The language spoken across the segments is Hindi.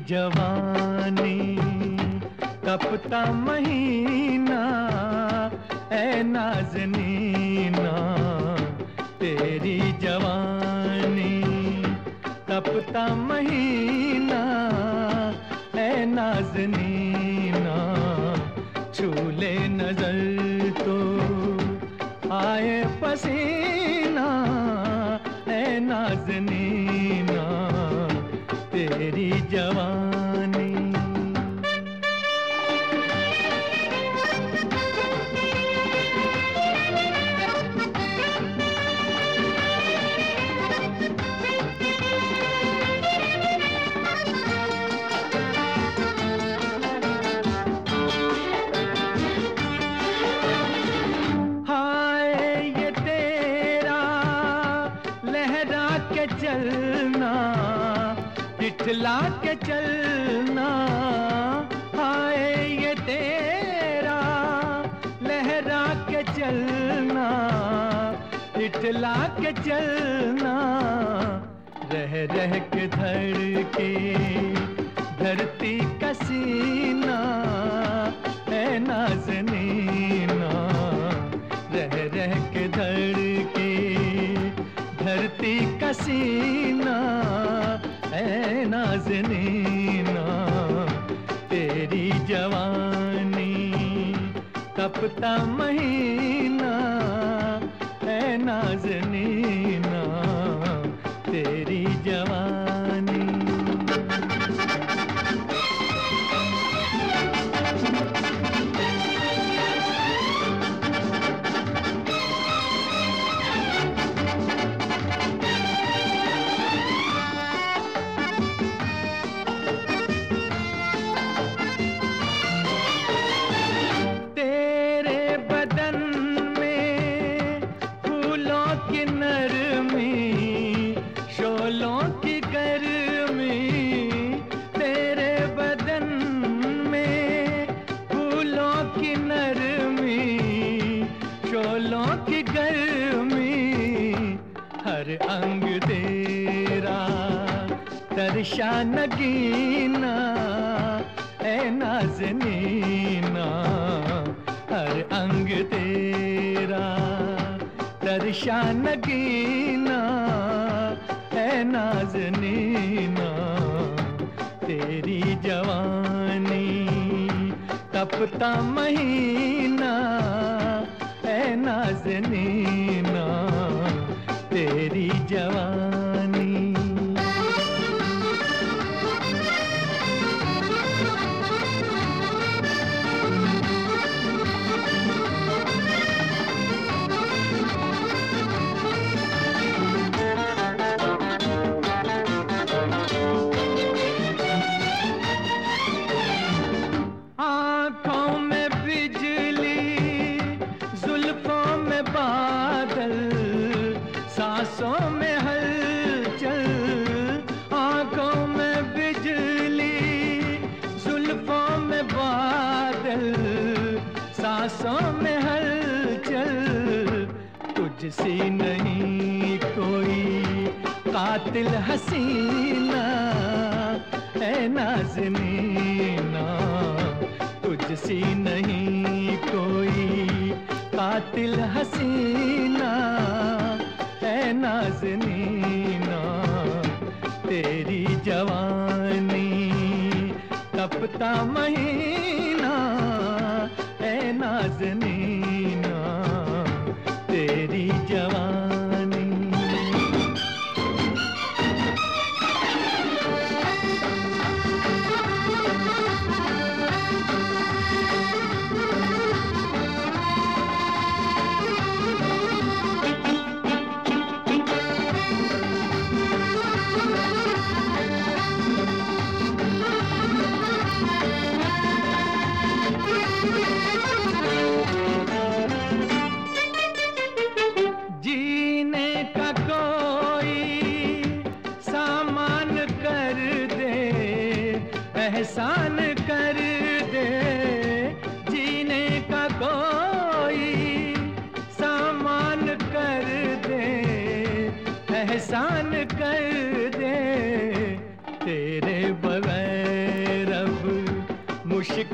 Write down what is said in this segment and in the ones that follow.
जवानी तपता महीना, ऐ नाज़नीना तेरी जवानी तपता महीना, ऐ नाज़नीना छूले नजर तो आए पसीना, ऐ नाज़नीना तेरी जवानी। चलना इठला के चलना, हाय ये तेरा लहरा के चलना, इठला के चलना, रह रह के धड़के धरती का सीना, है नाज़नीना रह रह के धड़के धरती का सीना, ऐ नाज़नीना तेरी जवानी तपता महीना, ऐ नाज़नीना तेरी जवानी। शोलों की गर्मी तेरे बदन में, फूलों की नरमी शोलों की गर्मी, हर अंग तेरा तरशा नगीना, ऐ नाज़नीना हर अंग तेरा तरशा नगीना, ऐ नाज़नीना तेरी जवानी तपता महीना, ऐ नाज़नीना तेरी जवानी। आँखों में बिजली जुल्फों में बादल, सांसों में हलचल, आँखों में बिजली जुल्फों में बादल, सांसों में हलचल, तुझसी नहीं कोई कातिल हसीना, ऐ नाज़नीना तुझसी नहीं कोई कातिल हसीना, ऐ नाज़नीना तेरी जवानी तपता महीना, ऐ नाज़नीना तेरी जवानी। एहसान कर दे, जीने का कोई सामान कर दे, एहसान कर दे, तेरे बगैर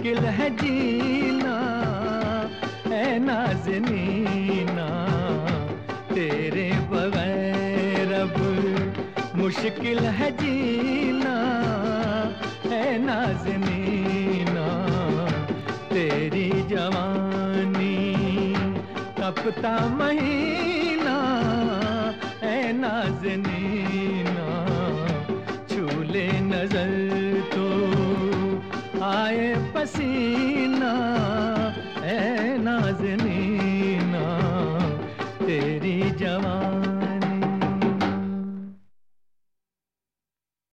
मुश्किल है जीना ऐ नाज़नीना, तेरे बगैर अब मुश्किल है जीना ऐ नाज़नीना, तेरी जवानी तपता महीना ऐ नाज़नीना।